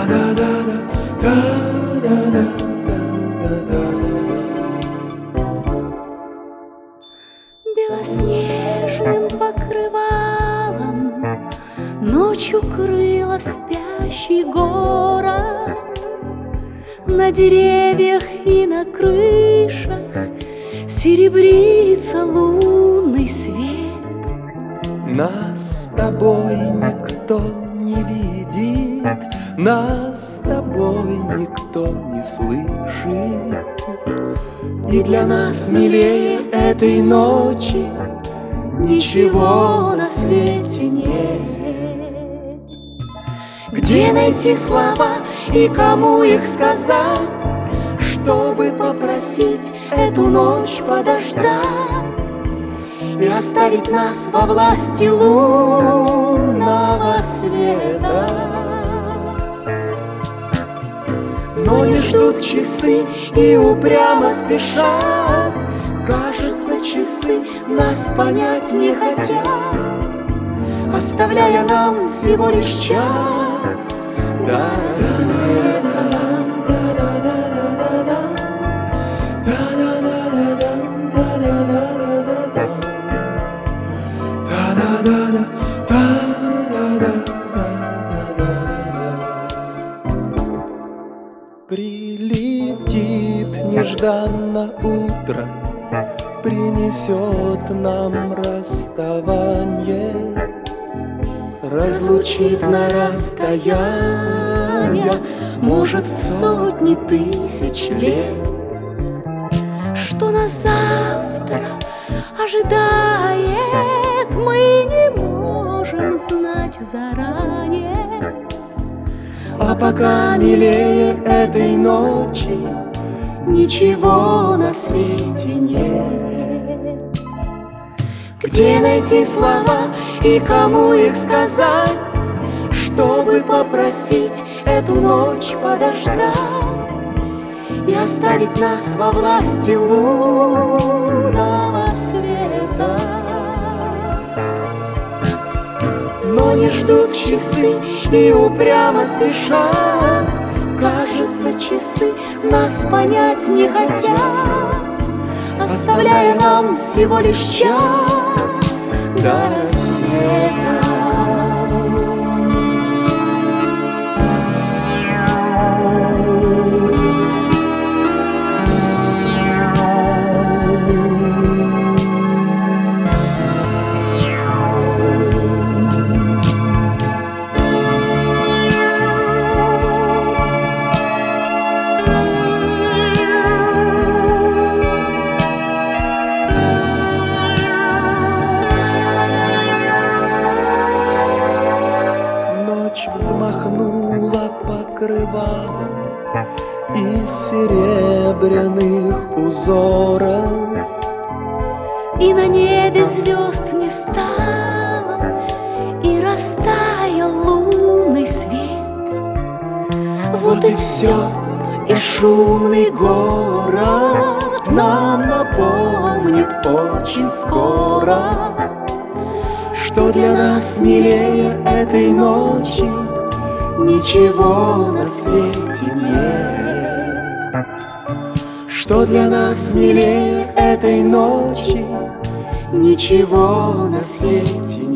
Белоснежным покрывалом ночь укрыла спящий город. На деревьях и на крышах серебрится лунный свет. Нас с тобой никто не видит, нас с тобой никто не слышит. И для нас милее этой ночи ничего на свете нет. Где найти слова и кому их сказать, чтобы попросить эту ночь подождать и оставить нас во власти лунного света? Но не ждут часы и упрямо спешат. Кажется, часы нас понять не хотят, оставляя нам всего лишь час до рассвета. Прилетит нежданно утро, принесет нам расставание, разлучит на расстояние, может, в сотни тысяч лет. Что нас завтра ожидает, мы не можем знать заранее. А пока милее этой ночи ничего на свете нет. Где найти слова и кому их сказать, чтобы попросить эту ночь подождать и оставить нас во власти лунного света? Но не ждут часы и упрямо спешат. Кажется, часы нас понять не хотят, оставляя нам всего лишь час до рассвета. Взмахнула покрывалом из серебряных узоров, и на небе звезд не стало, и растаял лунный свет. Вот и все, и шумный город нам напомнит очень скоро, что для нас милее этой ночи ничего на свете нет. Что для нас милее этой ночи ничего на свете